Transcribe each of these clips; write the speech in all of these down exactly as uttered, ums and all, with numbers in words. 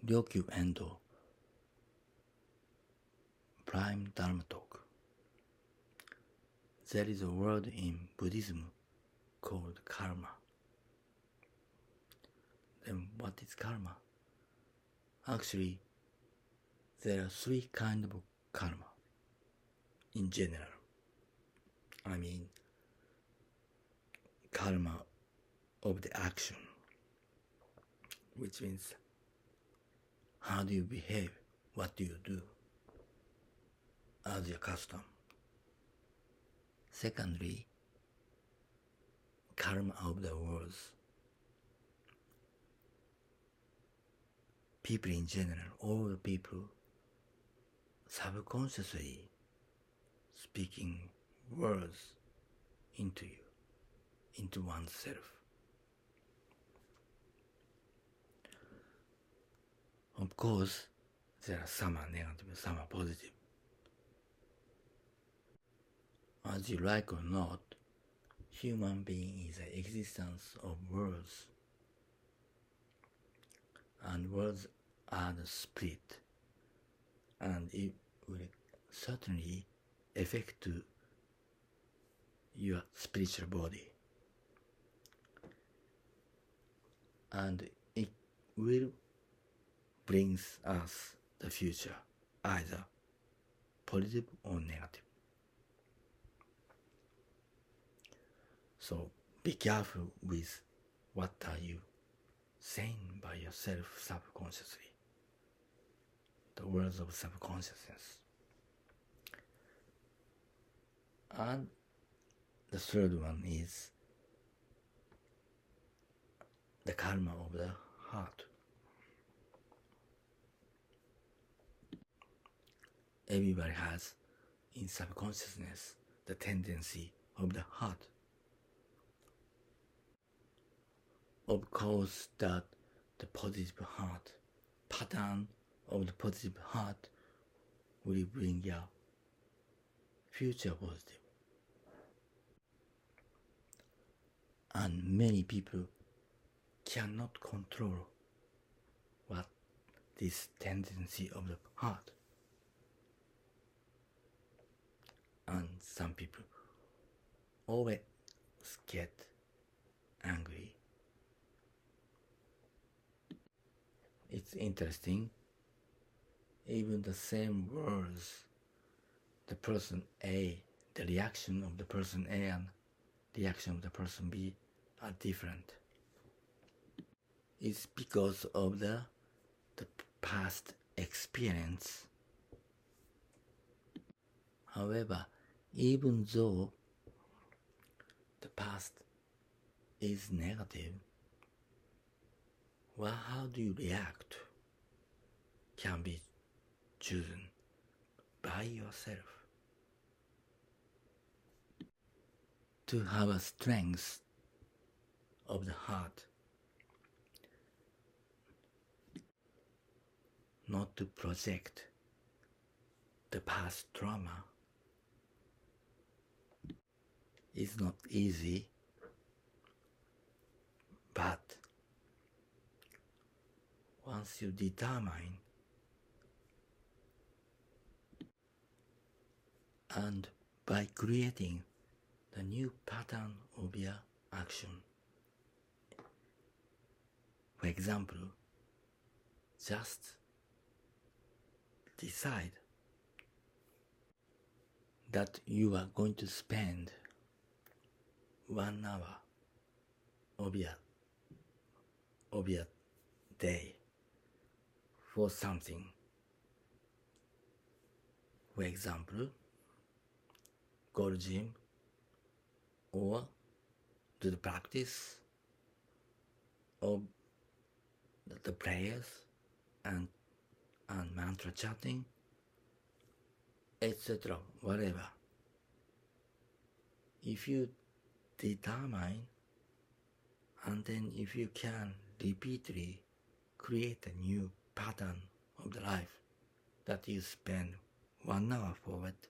Ryokyu Endo Prime Dharma Talk. There is a word in Buddhism called karma. Then what is karma? Actually, there are three kinds of karma in general. I mean, karma of the action, which means how do you behave, what do you do as your custom. Secondly, karma of the words. People in general, all the people subconsciously speaking words into you, into oneself. Of course, there are some are negative, some are positive. As you like or not, human being is the existence of words, and words are the spirit, and it will certainly affect your spiritual body, and it will brings us the future, either positive or negative. So be careful with what are you saying by yourself subconsciously. The words of subconsciousness. And the third one is the karma of the heart. Everybody has in subconsciousness the tendency of the heart. Of course, that the positive heart, pattern of the positive heart will bring your future positive. And many people cannot control what this tendency of the heart. And some people always get angry. It's interesting, even the same words, the person A, the reaction of the person A and reaction of the person B are different. It's because of the, the past experience. However, even though the past is negative, well, how do you react can be chosen by yourself. To have a strength of the heart, not to project the past trauma, is not easy, but once you determine and by creating the new pattern of your action, for example, just decide that you are going to spend one hour of your, of your day for something. For example, go to gym or do the practice of the prayers and, and mantra chanting, et cetera, whatever. If you determine and then if you can repeatedly create a new pattern of the life that you spend one hour for it,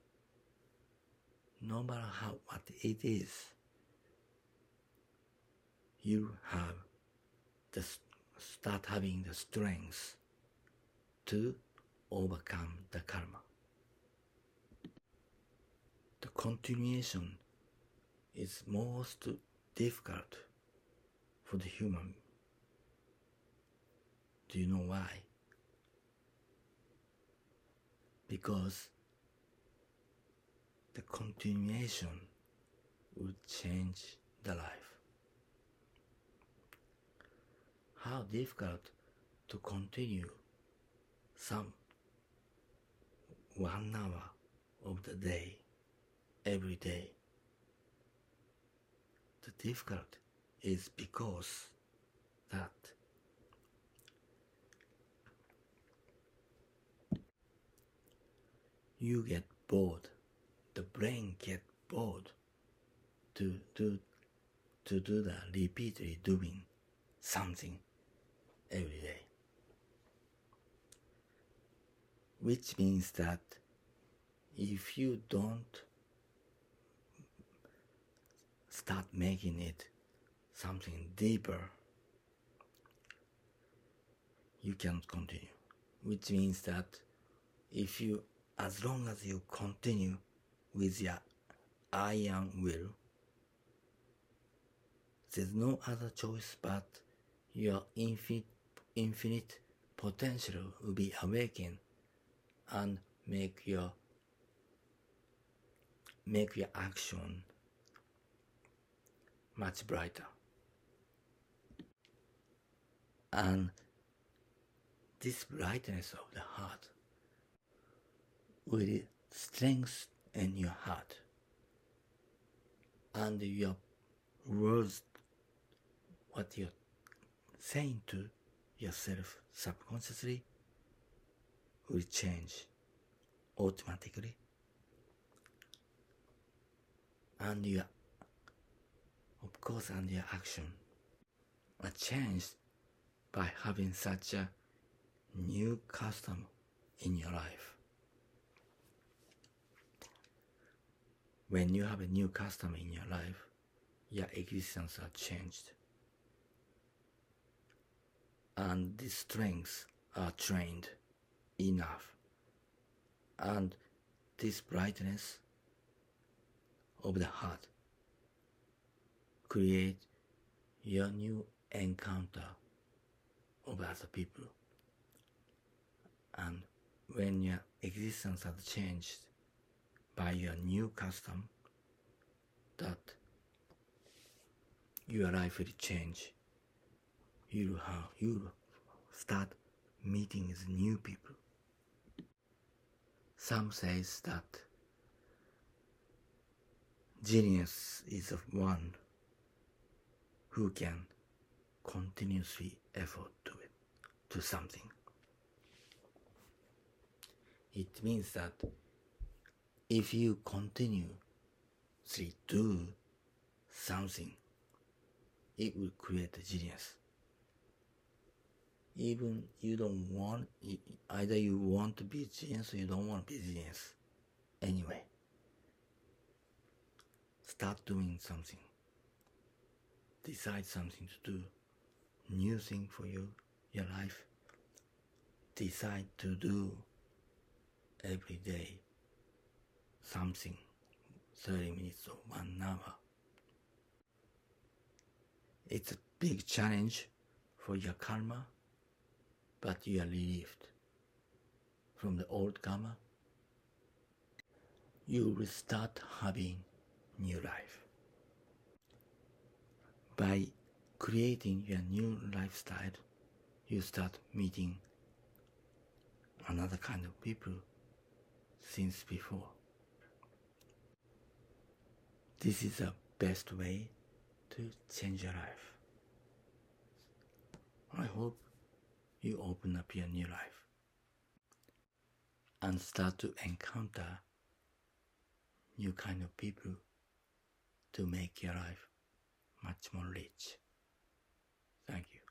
no matter how what it is, you have the start having the strength to overcome the karma. The continuation is most difficult for the human. Do you know why? Because the continuation will change the life. How difficult to continue some one hour of the day, every day. The difficult is because that you get bored, the brain get bored to do to do the repeatedly doing something every day. Which means that if you don't start making it something deeper, you can't continue. Which means that if you, as long as you continue with your iron will, there's no other choice but your infinite, infinite potential will be awakened and make your make your action much brighter. And this brightness of the heart will strengthen your heart, and your words, what you're saying to yourself subconsciously, will change automatically, and your, of course, and your action are changed by having such a new custom in your life. When you have a new custom in your life, your existence are changed, and these strengths are trained enough, and this brightness of the heart create your new encounter of other people. And when your existence has changed by your new custom, that your life will change. You have, you start meeting with new people. Some says that genius is the one who can continuously effort to it, to something. It means that if you continuously do something, it will create a genius. Even you don't want, either you want to be a genius or you don't want to be a genius. Anyway, start doing something. Decide something to do. New thing for you, your life. Decide to do every day something, thirty minutes or one hour. It's a big challenge for your karma, but you are relieved from the old karma. You will start having new life. By creating your new lifestyle, you start meeting another kind of people since before. This is the best way to change your life. I hope you open up your new life and start to encounter new kind of people to make your life much more rich. Thank you.